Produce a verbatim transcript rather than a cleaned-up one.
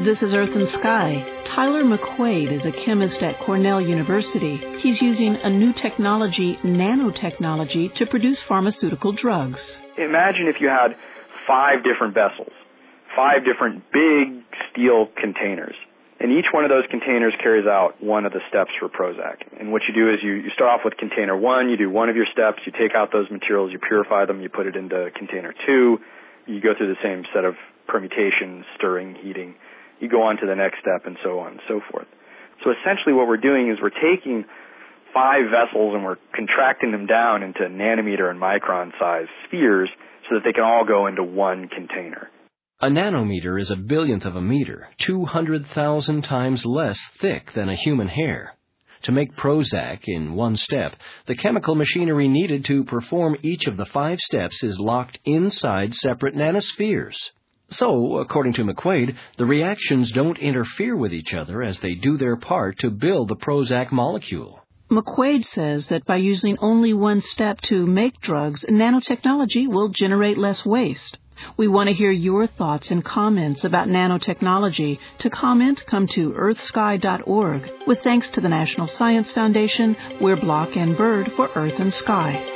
This is Earth and Sky. Tyler McQuaid is a chemist at Cornell University. He's using a new technology, nanotechnology, to produce pharmaceutical drugs. Imagine if you had five different vessels, five different big steel containers. And each one of those containers carries out one of the steps for Prozac. And what you do is you, you start off with container one, you do one of your steps, you take out those materials, you purify them, you put it into container two, you go through the same set of permutations, stirring, heating, you go on to the next step, and so on and so forth. So essentially what we're doing is we're taking five vessels and we're contracting them down into nanometer and micron size spheres so that they can all go into one container. A nanometer is a billionth of a meter, two hundred thousand times less thick than a human hair. To make Prozac in one step, the chemical machinery needed to perform each of the five steps is locked inside separate nanospheres. So, according to McQuaid, the reactions don't interfere with each other as they do their part to build the Prozac molecule. McQuaid says that by using only one step to make drugs, nanotechnology will generate less waste. We want to hear your thoughts and comments about nanotechnology. To comment, come to earth sky dot org. With thanks to the National Science Foundation, we're Block and Bird for Earth and Sky.